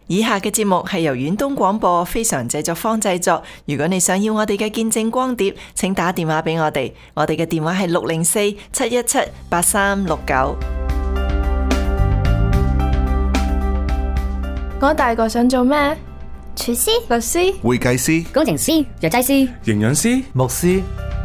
以下嘅節目係由遠東廣播非常製作坊製作。如果你想要我哋嘅見證光碟，請打電話俾我哋。我哋嘅電話係604-717-8369。 我大個想做咩？ 廚師、 律師、 會計師、 工程師、藥劑師、 營養師、 牧師。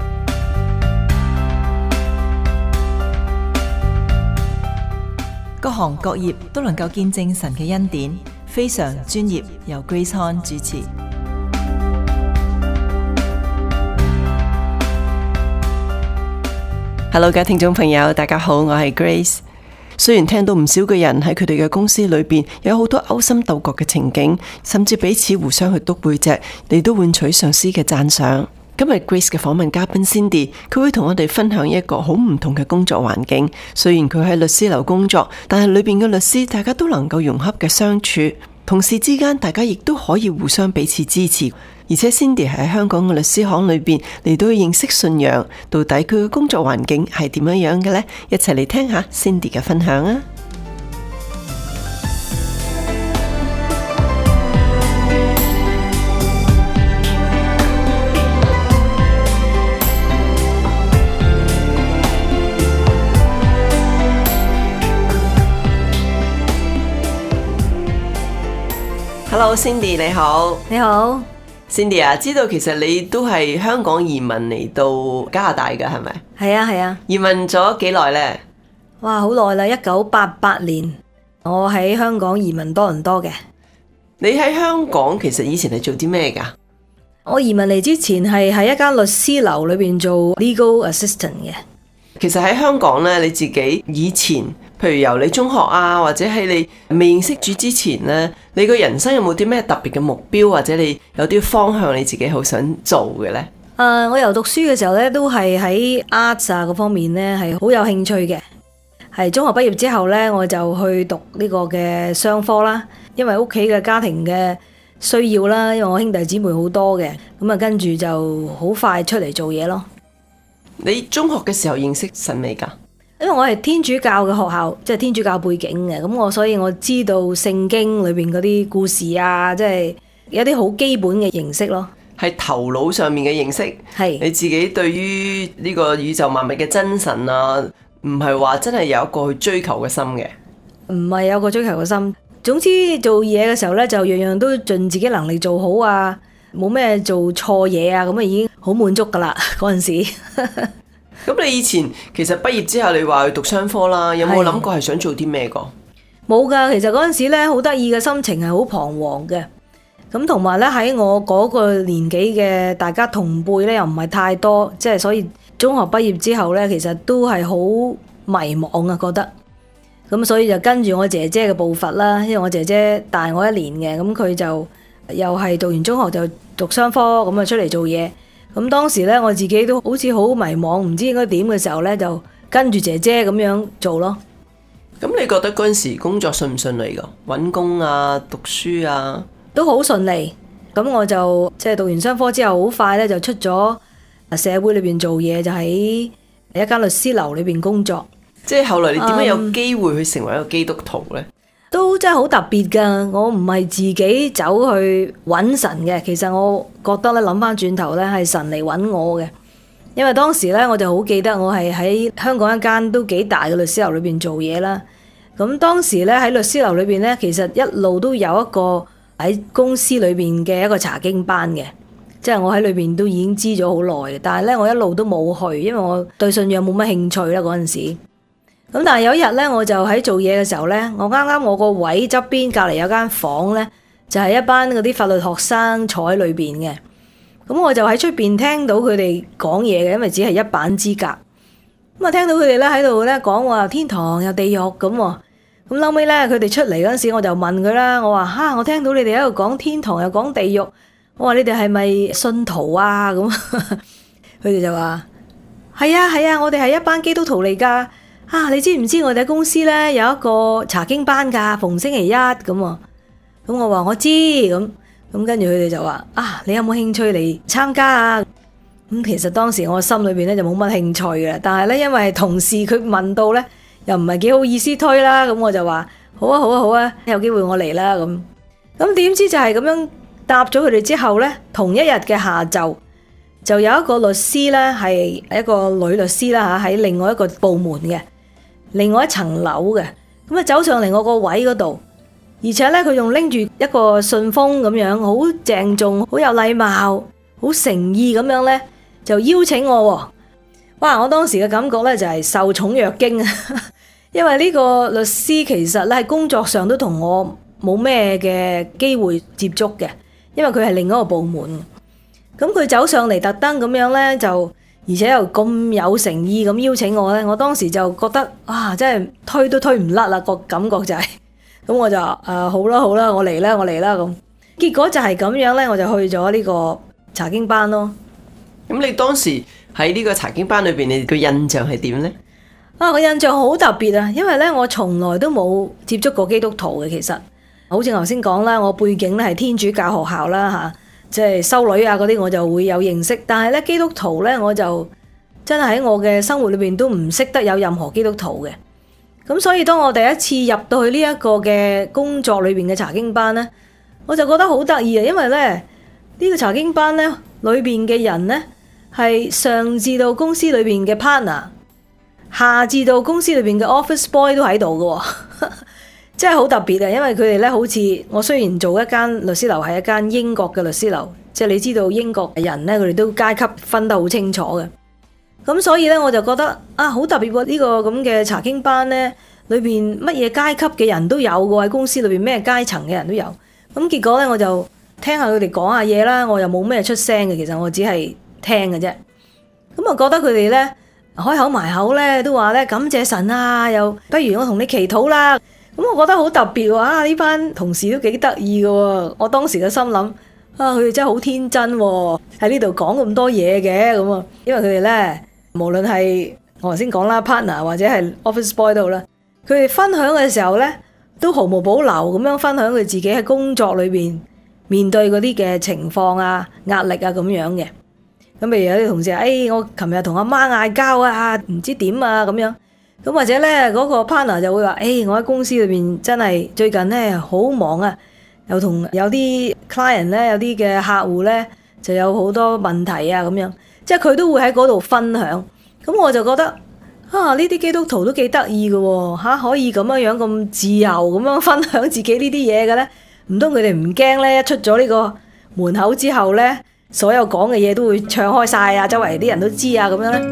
各行各業都能夠見證神嘅恩典，非常專業，由 Grace Han 主持。Hello， 各位聽眾朋友，大家好，我係 Grace。雖然聽到唔少嘅人喺佢哋嘅公司裏邊有好多勾心鬥角嘅情景，甚至彼此互相去督背脊，嚟到換取上司嘅讚賞。今日 Grace 嘅訪問嘉賓 Cindy， 佢會同我哋分享一個好唔同嘅工作環境。雖然佢喺律師樓工作，但係裏邊嘅律師大家都能夠融洽嘅相處，同事之間大家亦都可以互相彼此支持。而且 Cindy 喺香港嘅律師行裏邊嚟到去認識信仰，到底佢嘅工作環境係點樣樣嘅呢？一齊嚟聽下 Cindy 嘅分享啊！Hello Cindy， 你好。 你好。 Cindy 啊，知道其實你都係香港移民嚟到加拿大㗎，係咪？ 係啊係啊。 移民咗幾耐呢？ 哇，好耐啦！1988年，我喺香港移民多倫多嘅。 你喺香港其實以前係做啲咩㗎？ 我移民嚟之前係喺一間律師樓裏邊做 legal assistant 嘅。 其實喺香港咧，你自己以前，譬如由你中學啊，或者喺你未認識主之前咧，你個人生有冇啲咩特別嘅目標，或者你有啲方向你自己好想做嘅呢？ 我由讀書嘅時候咧，都係喺 arts 啊嗰方面咧係好有興趣嘅。係中學畢業之後咧，我就去讀呢個嘅商科啦，因為屋企嘅家庭嘅需要啦，因為我兄弟姊妹好多嘅，咁啊跟住就好快出嚟做嘢咯。 你中學嘅時候認識神未㗎？ 因為我係天主教嘅學校，即係天主教背景嘅，咁所以我知道聖經裏邊嗰啲故事啊，即係有啲好基本嘅認識咯。 係頭腦上面嘅認識，係你自己對於呢個宇宙萬物嘅真神啊，唔係話真係有一個去追求嘅心嘅， 唔係有個追求嘅心。總之做嘢嘅時候呢，就樣樣都盡自己能力做好啊，冇咩做錯嘢啊，咁啊已經好滿足噶啦嗰陣時。 咁你以前其實畢業之後，你話去讀商科啦，有冇諗過係想做啲咩個？ 冇噶，其實嗰陣時咧好得意嘅心情係好彷徨嘅。咁同埋咧喺我嗰個年紀嘅大家同輩咧又唔係太多，即係所以中學畢業之後咧，其實都係好迷茫啊，覺得。咁所以就跟住我姐姐嘅步伐啦，因為我姐姐大我1年嘅，咁佢就又係讀完中學就讀商科，咁啊出嚟做嘢。咁當時咧，我自己都好似好迷茫，唔知應該點嘅時候咧，就跟住姐姐咁樣做咯。 咁你覺得嗰陣時工作順唔順利噶？搵工啊，讀書啊， 都好順利。咁我就即係讀完商科之後，好快咧就出咗社會裏邊做嘢，就喺一間律師樓裏邊工作。 即係後來你點樣有機會去成為一個基督徒呢？ 都真係好特別噶，我唔係自己走去揾神嘅，其實我覺得咧諗翻轉頭咧係神嚟揾我嘅，因為當時咧我就好記得我係喺香港一間都幾大嘅律師樓裏邊做嘢啦。咁當時咧喺律師樓裏邊咧，其實一路都有一個喺公司裏邊嘅一個查經班嘅，即係我喺裏邊都已經知咗好耐嘅，但係咧我一路都冇去，因為我對信仰冇乜興趣啦嗰陣時。咁但係有一日咧，我就喺做嘢嘅時候咧，我啱啱我個位側邊隔籬有間房咧，就係一班嗰啲法律學生坐喺裏邊嘅。咁我就喺出邊聽到佢哋講嘢嘅，因為只係一板之隔。咁啊，聽到佢哋咧喺度咧講話天堂有地獄咁。咁後尾咧，佢哋出嚟嗰陣時，我就問佢啦，我話我聽到你哋喺度講天堂又講地獄，我話你哋係咪信徒啊？咁佢哋就話係啊，我哋係一班基督徒嚟噶。你知唔知我哋公司咧有一個查經班噶，逢星期一咁。咁我話我知，咁跟住佢哋就話你有冇興趣嚟參加啊？咁其實當時我心裏邊咧就冇乜興趣嘅，但係咧因為同事佢問到咧，又唔係幾好意思推啦，咁我就話好啊，有機會我嚟啦咁。 咁點知就係咁樣答咗佢哋之後呢，同一日嘅下晝就有一個律師呢，係一個女律師啦嚇，喺另外一個部門嘅，另外一層樓嘅，咁啊走上嚟我個位嗰度，而且呢，佢仲拎住一個信封咁樣，好鄭重、好有禮貌、好誠意咁樣呢，就邀請我喎。哇！我當時嘅感覺呢，就係受寵若驚啊，因為呢個律師其實咧喺工作上都同我冇咩嘅機會接觸嘅，因為佢係另一個部門。咁佢走上嚟特登咁樣呢，就而且又咁有誠意咁邀請我呢，我當時就覺得哇，真係推都推唔甩啦，個感覺就係、是、咁我就好啦好啦，我嚟啦咁。結果就係咁樣呢，我就去咗呢個查經班咯。 咁你當時喺呢個查經班裏邊，你個印象係點呢？ 個印象好特別啊，因為呢，我從來都冇接觸過基督徒嘅。其實好似頭先講啦，我背景咧係天主教學校啦嚇，即係修女啊嗰啲我就會有認識，但係咧基督徒咧我就真係喺我嘅生活裏邊都唔識得有任何基督徒嘅。咁所以當我第一次入到去呢一個嘅工作裏邊嘅查經班咧，我就覺得好得意啊，因為咧呢個查經班咧裏邊嘅人咧係上至到公司裏邊嘅 partner， 下至到公司裏邊嘅 office boy 都喺度嘅，真係好特別啊！因為佢哋咧好似我雖然做一間律師樓係一間英國嘅律師樓，即係你知道英國人咧佢哋都階級分得好清楚嘅，咁所以咧我就覺得好特別喎！呢個咁嘅查經班咧裏邊乜嘢階級嘅人都有嘅，喺公司裏邊咩階層嘅人都有。咁結果咧我就聽下佢哋講下嘢啦，我又冇咩出聲嘅，其實我只係聽嘅啫。咁我覺得佢哋咧開口埋口咧都話咧感謝神啊，又不如我同你祈禱啦。咁我覺得好特別喎，呢班同事都幾得意嘅喎。我當時嘅心諗佢哋真係好天真喎，喺呢度講咁多嘢嘅咁啊。因為佢哋咧無論係我頭先講啦 partner 或者係 office boy 度啦，佢哋分享嘅時候咧都毫無保留咁樣分享佢自己喺工作裏邊面對嗰啲嘅情況啊、壓力啊咁樣嘅。咁譬如有啲同事我琴日同阿媽嗌交啊，唔知點啊咁樣。咁或者咧嗰個 partner 就會話我喺公司裏邊真係最近咧好忙啊，又同有啲 client 咧有啲嘅客戶咧就有好多問題啊咁樣，即係佢都會喺嗰度分享。咁我就覺得呢啲基督徒都幾得意嘅喎，可以咁樣咁自由咁樣分享自己呢啲嘢嘅咧，唔通佢哋唔驚咧？一出咗呢個門口之後咧，所有講嘅嘢都會唱開晒啊，周圍啲人都知啊咁樣咧。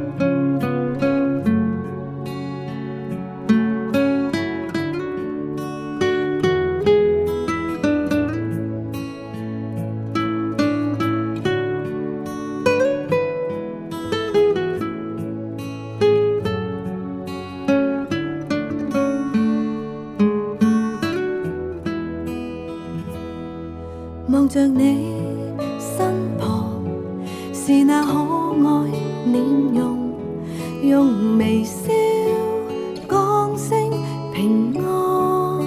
望着你身旁，是那可愛臉容，用微笑講聲平安。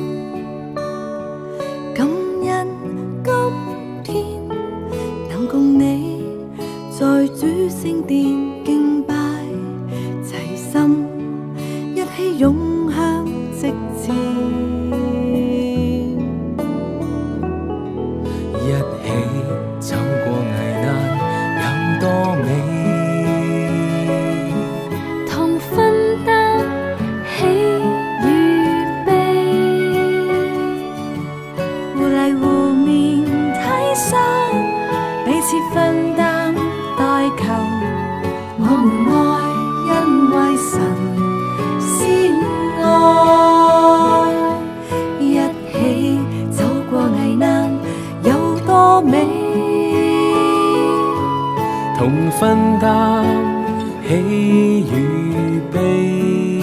感恩今天能共你在主聖殿敬拜，齊心一起湧向直前。 一起走過危難有多美， 同分擔喜與悲，互勵互勉體恤，彼此分擔代求，我們愛因為神先愛，一起走過危難有多美， 同分擔喜與悲，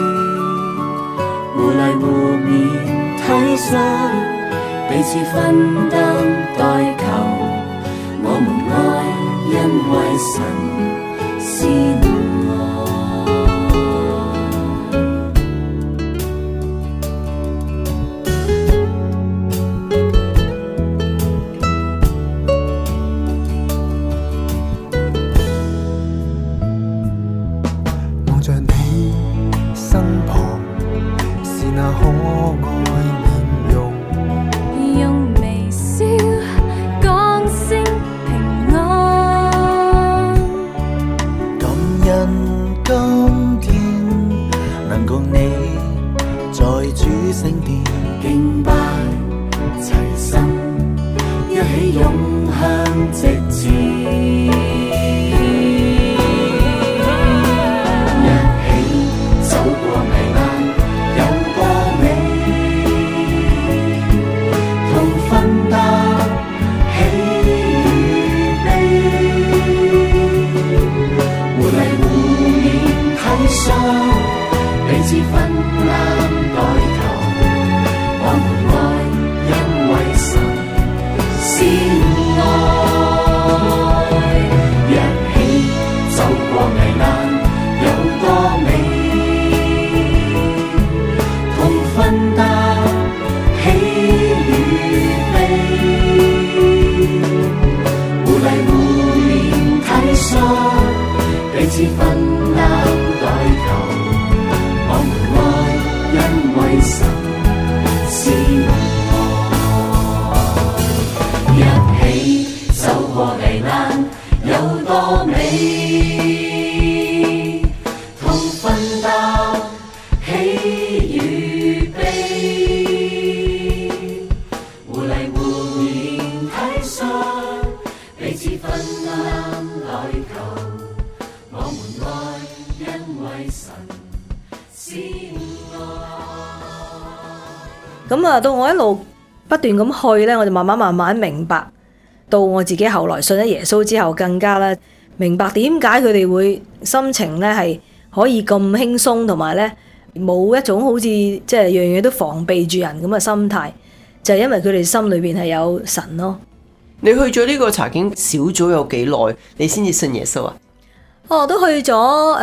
互勵互勉體恤，彼此分擔代求，我們愛因為神先愛。 望着你身旁，是那可愛臉容， 用咁啊，到我一路不斷咁去咧，我就慢慢明白。到我自己後來信咗耶穌之後，更加咧明白點解佢哋會心情咧係可以咁輕鬆，同埋咧冇一種好似即係樣樣都防備住人咁嘅心態，就係因為佢哋心裏邊係有神咯。 你去咗呢個查經小組有幾耐，你先至信耶穌啊？ 我都去咗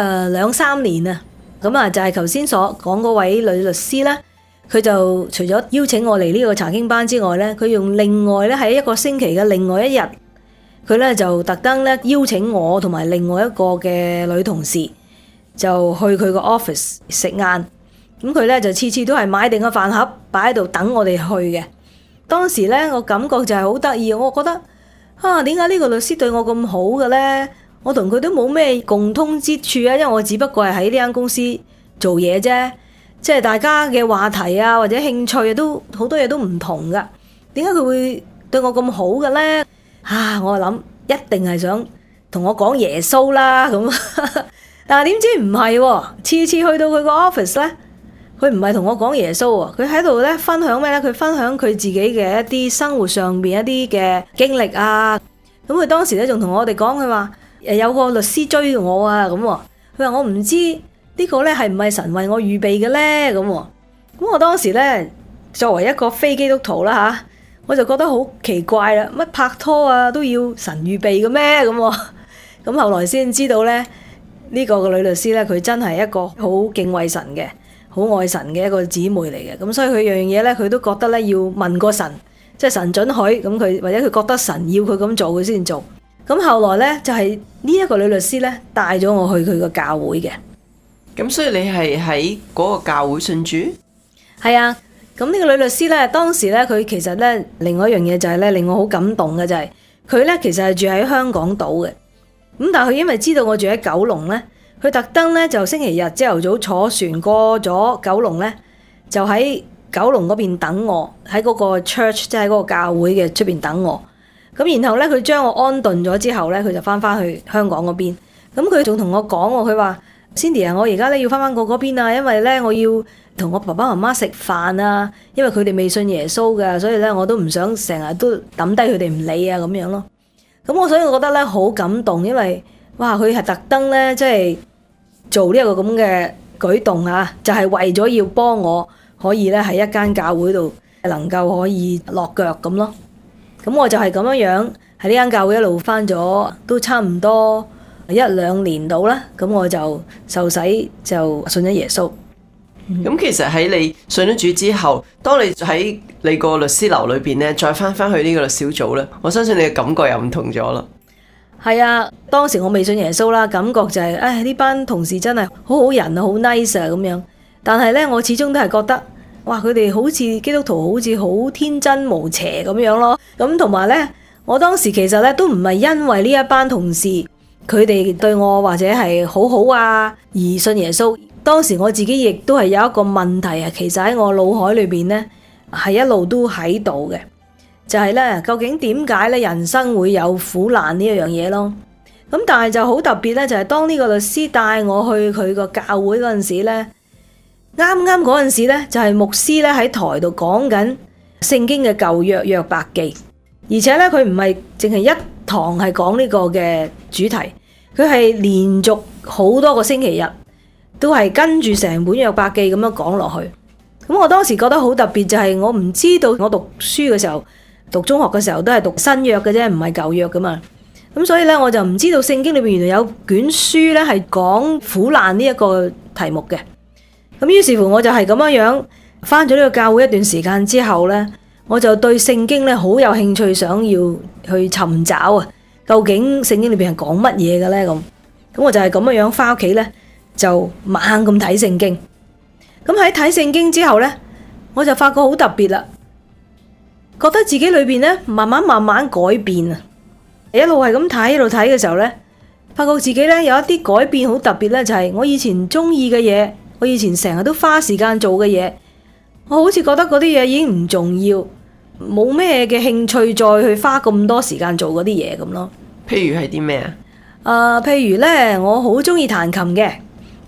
2-3年啊。咁啊，就係頭先所講嗰位女律師咧，佢就除咗邀請我嚟呢個查經班之外咧，佢用另外咧喺一個星期嘅另外一日，佢咧就特登咧邀請我同埋另外一個嘅女同事就去佢個 office 食晏。咁佢咧就次次都係買定個飯盒擺喺度等我哋去嘅。當時咧我感覺就係好得意，我覺得點解呢個律師對我咁好嘅咧？我同佢都冇咩共通之處啊，因為我只不過係喺呢間公司做嘢啫，即係大家嘅話題啊或者興趣啊都好多嘢都唔同噶。點解佢會對我咁好嘅咧？我諗一定係想同我講耶穌啦咁。但係點知唔係喎，次次去到佢個 office 咧，佢唔係同我講耶穌喎，佢喺度咧分享咩咧？佢分享佢自己嘅一啲生活上邊一啲嘅經歷啊。咁佢當時咧仲同我哋講，佢話有個律師追我啊咁。佢話我唔知呢個咧係唔係神為我預備嘅咧咁。咁我當時咧作為一個非基督徒啦我就覺得好奇怪啦，乜拍拖啊都要神預備嘅咩咁。咁後來先知道咧，呢個女律師咧佢真係一個好敬畏神嘅、好愛神嘅一個姊妹嚟嘅。咁所以佢樣嘢咧，佢都覺得咧要問過神，即係神准許咁佢，或者佢覺得神要佢咁做，佢先做。咁後來咧就係呢一個女律師咧帶咗我去佢個教會嘅。 咁所以你係喺嗰個教會信主？ 係啊。咁呢個女律師咧，當時咧佢其實咧另外一樣嘢就係咧令我好感動嘅就係佢咧其實係住喺香港島嘅。咁但係佢因為知道我住喺九龍咧，佢特登咧就星期日朝頭早坐船過咗九龍咧，就喺九龍嗰邊等我，喺嗰個 church 即係喺嗰個教會嘅出邊等我。咁然後咧佢將我安頓咗之後咧，佢就翻去香港嗰邊。咁佢仲同我講喎，佢話 Cindy 啊，我而家咧要翻過嗰邊啊，因為咧我要同我爸爸媽媽食飯啊，因為佢哋未信耶穌㗎，所以咧我都唔想成日都抌低佢哋唔理啊咁樣咯。咁所以我覺得咧好感動，因為哇佢係特登咧即係做呢一個咁嘅舉動啊，就係為咗要幫我可以咧喺一間教會度能夠可以落腳咁咯。咁我就係咁樣喺呢間教會一路返咗都差唔多1-2年到啦。咁我就受洗就信咗耶穌。 咁其實喺你信咗主之後，當你喺你個律師樓裏邊咧，再翻去呢個小組咧，我相信你嘅感覺又唔同咗啦。 係啊，當時我未信耶穌啦，感覺就係呢班同事真係好好人啊，好 nice 啊咁樣。但係咧，我始終都係覺得，哇！佢哋好似基督徒，好似好天真無邪咁樣咯。咁同埋咧，我當時其實咧都唔係因為呢一班同事佢哋對我或者係好好啊而信耶穌。當時我自己亦都係有一個問題啊，其實喺我腦海裏邊咧係一路都喺度嘅，就係咧究竟點解咧人生會有苦難呢一樣嘢咯？咁但係就好特別咧，就係當呢個律師帶我去佢個教會嗰陣時咧，啱嗰陣時咧就係牧師咧喺台度講緊聖經嘅舊約約伯記，而且咧佢唔係淨係一堂係講呢個嘅主題，佢係連續好多個星期日都係跟住成本約伯記咁樣講落去。咁我當時覺得好特別，就係我唔知道我讀書嘅時候，讀中學嘅時候都係讀新約嘅啫，唔係舊約噶嘛。咁所以咧我就唔知道聖經裏面原來有卷書咧係講苦難呢一個題目嘅。咁於是乎我就係咁樣返咗呢個教會一段時間之後咧，我就對聖經咧好有興趣，想要去尋找啊，究竟聖經裏邊係講乜嘢嘅咧咁。咁我就係咁樣返屋企咧，就猛咁睇聖經。咁喺睇聖經之後咧，我就發覺好特別啦，覺得自己裏邊咧慢慢改變啊！一路係咁睇，一路睇嘅時候咧，發覺自己咧有一啲改變好特別咧，就係我以前中意嘅嘢，我以前成日都花時間做嘅嘢，我好似覺得嗰啲嘢已經唔重要，冇咩嘅興趣再去花咁多時間做嗰啲嘢咁咯。 譬如係啲咩啊？ 譬如咧，我好中意彈琴嘅。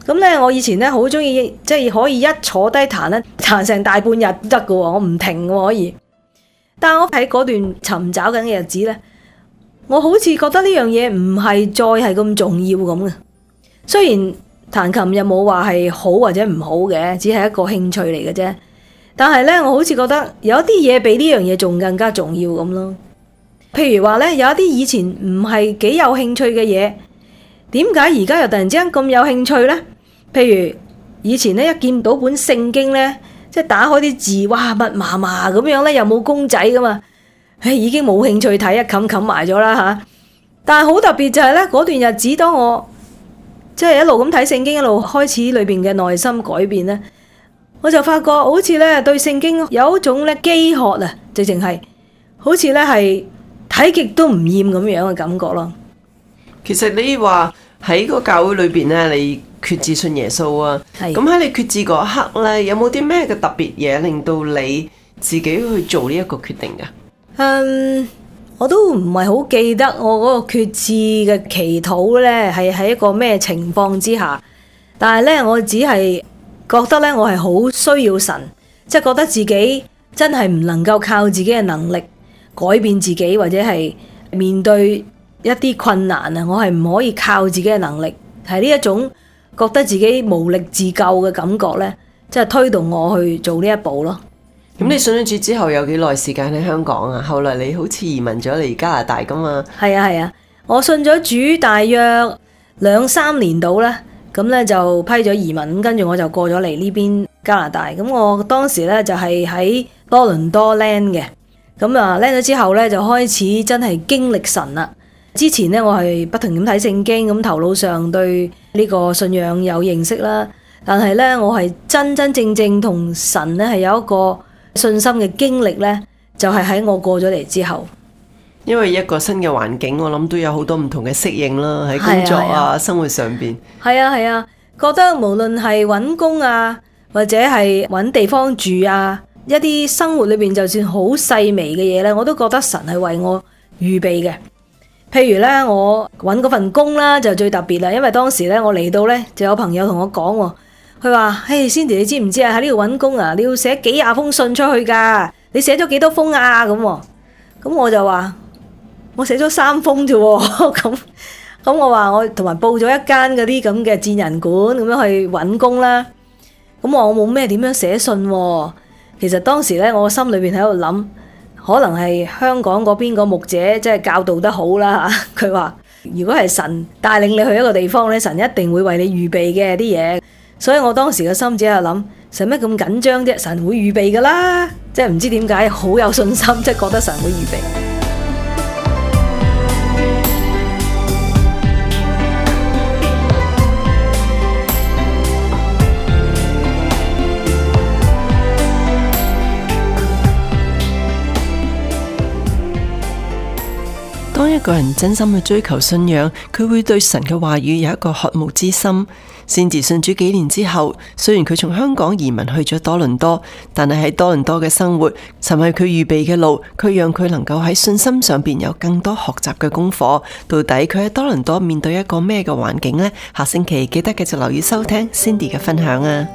咁咧，我以前咧好中意，即係可以一坐低彈咧，彈成大半日都得㗎喎，我唔停喎可以。但係我喺嗰段尋找緊嘅日子咧，我好似覺得呢樣嘢唔係再係咁重要咁嘅。雖然彈琴又冇話係好或者唔好嘅，只係一個興趣嚟嘅啫。但係咧，我好似覺得有啲嘢比呢樣嘢仲更加重要咁咯。譬如話咧，有一啲以前唔係幾有興趣嘅嘢，點解而家又突然之間咁有興趣咧？譬如以前咧，一見到本聖經咧，即係打開啲字，哇，密麻麻咁樣咧，又冇公仔噶嘛，已經冇興趣睇，一冚埋咗啦嚇。但係好特別就係咧，嗰段日子，當我即係一路咁睇聖經，一路開始裏邊嘅內心改變咧，我就發覺好似咧對聖經有一種咧飢渴啊，直情係好似咧係睇極都唔厭咁樣嘅感覺咯。 其實你話喺個教會裏邊咧，你決志信耶穌啊， 係咁喺你決志嗰一刻咧，有冇啲咩嘅特別嘢令到你自己去做呢一個決定㗎？ 我都唔係好記得我嗰個決志嘅祈禱咧係喺一個咩情況之下，但係咧我只係覺得咧我係好需要神，即係覺得自己真係唔能夠靠自己嘅能力改變自己，或者係面對一啲困難啊，我係唔可以靠自己嘅能力，係呢一種覺得自己無力自救嘅感覺咧，即係推動我去做呢一步咯。 咁你信咗主之後有幾耐時間喺香港啊？後來你好似移民咗嚟加拿大噶嘛？ 係啊，我信咗主大約2-3年到啦，咁咧就批咗移民，跟住我就過咗嚟呢邊加拿大。咁我當時咧就係喺多倫多 land 嘅，咁啊 land 咗之後咧就開始真係經歷神啦。之前咧我係不停咁睇聖經，咁頭腦上對呢個信仰有認識啦，但係咧我係真真正正同神咧係有一個信心嘅經歷咧，就係喺我過咗嚟之後。 因為一個新嘅環境，我諗都有好多唔同嘅適應啦，喺工作啊、生活上邊。 係啊，覺得無論係揾工啊，或者係揾地方住啊，一啲生活裏邊就算好細微嘅嘢咧，我都覺得神係為我預備嘅。譬如咧，我揾嗰份工啦，就最特別啦，因為當時咧我嚟到咧，就有朋友同我講喎。佢話：嘿 Cindy，你知唔知啊？喺呢度揾工啊，你要寫幾廿封信出去㗎。你寫咗幾多封啊？咁我就話：我寫咗3封啫喎。咁我話我同埋報咗一間嗰啲咁嘅薦人館咁樣去揾工啦。咁我冇咩點樣寫信喎。其實當時咧，我心裏邊喺度諗，可能係香港嗰邊個牧者即係教導得好啦嚇。佢話：如果係神帶領你去一個地方咧，神一定會為你預備嘅啲嘢。所以我當時嘅心只係諗，使乜咁緊張啫？神會預備噶啦，即係唔知點解好有信心，即係覺得神會預備。 當一個人真心去追求信仰，佢會對神嘅話語有一個渴慕之心。Cindy信主幾年之後，雖然佢從香港移民去咗多倫多，但係喺多倫多嘅生活，神為佢預備嘅路，佢讓佢能夠喺信心上邊有更多學習嘅功課。到底佢喺多倫多面對一個咩嘅環境呢？下星期記得繼續留意收聽 Cindy 嘅分享啊！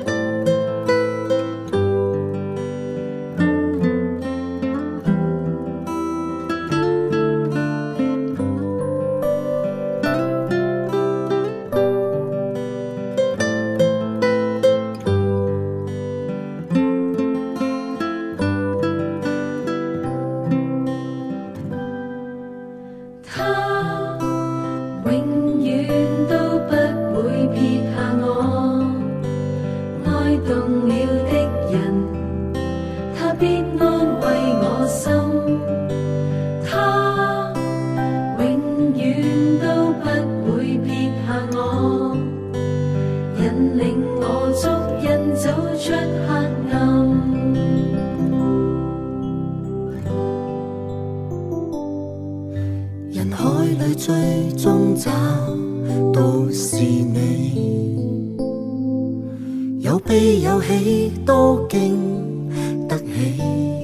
最終找到是你，有悲有喜都經得起。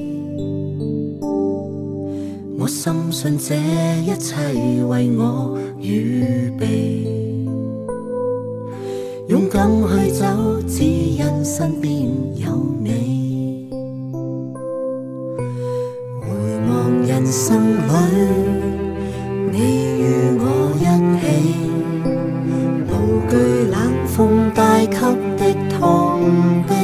我深信這一切為我預備，用敢去走，只因身邊有你。回望人生裏，你與我一起，無懼冷風帶給的痛悲。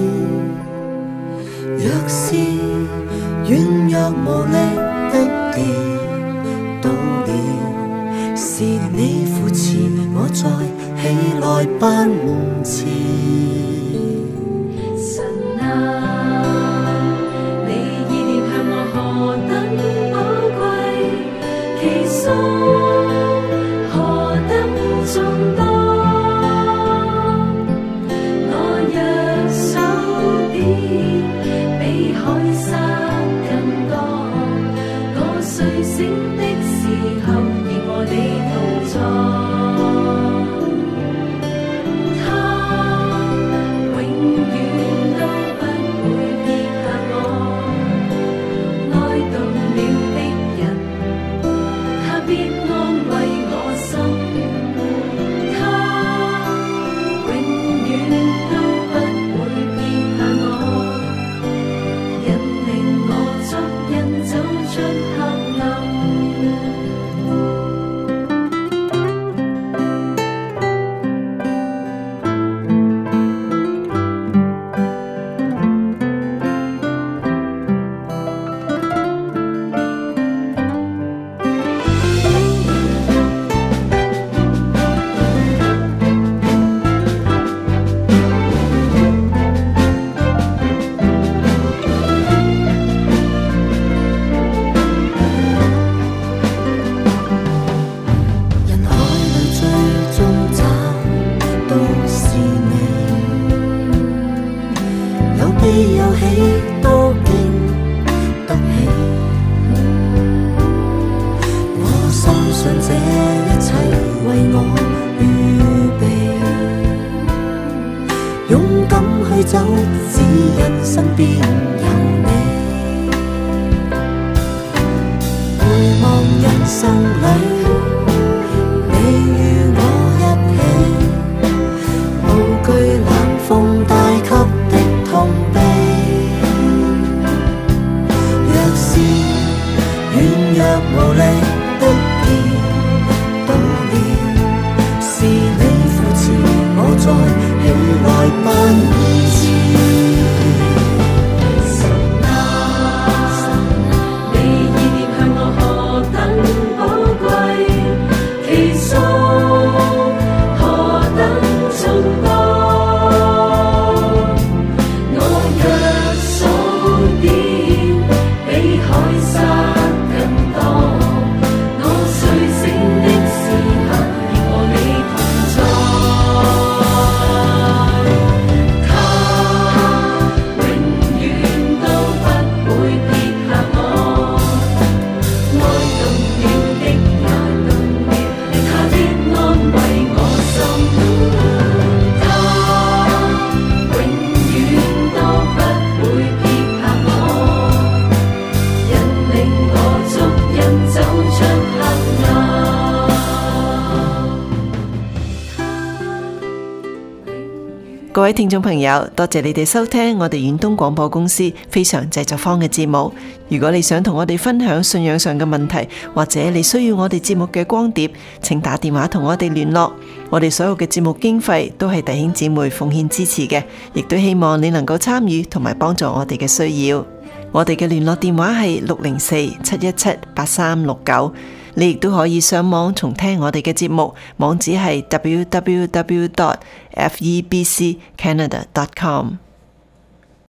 若是軟弱無力的跌倒了，是你扶持我再起來不遲。 神啊，你意念向我何等寶貴，其數何等眾多。我若數點，比海沙更多。我睡醒的時候，仍和你同在。 有喜都經得起，我深信這一切為我預備，勇敢去走，只因身邊有你。回望人生裏，你與我一起，無懼冷風帶給的痛悲。軟弱無力的跌倒了，是你扶持我再起來不遲。神啊，你意念向我何等寶貴，其數何等眾多。我若數點，比海沙各位聽眾朋友，多謝你哋收聽我哋遠東廣播公司非常製作坊嘅節目。如果你想同我哋分享信仰上嘅問題，或者你需要我哋節目嘅光碟，請打電話同我哋聯絡。我哋所有嘅節目經費都係弟兄姊妹奉獻支持嘅，亦都希望你能夠參與同埋幫助我哋嘅需要。我哋嘅聯絡電話係604-717-8369。你亦都可以上網重聽我哋嘅節目，網址係www.febccanada.com。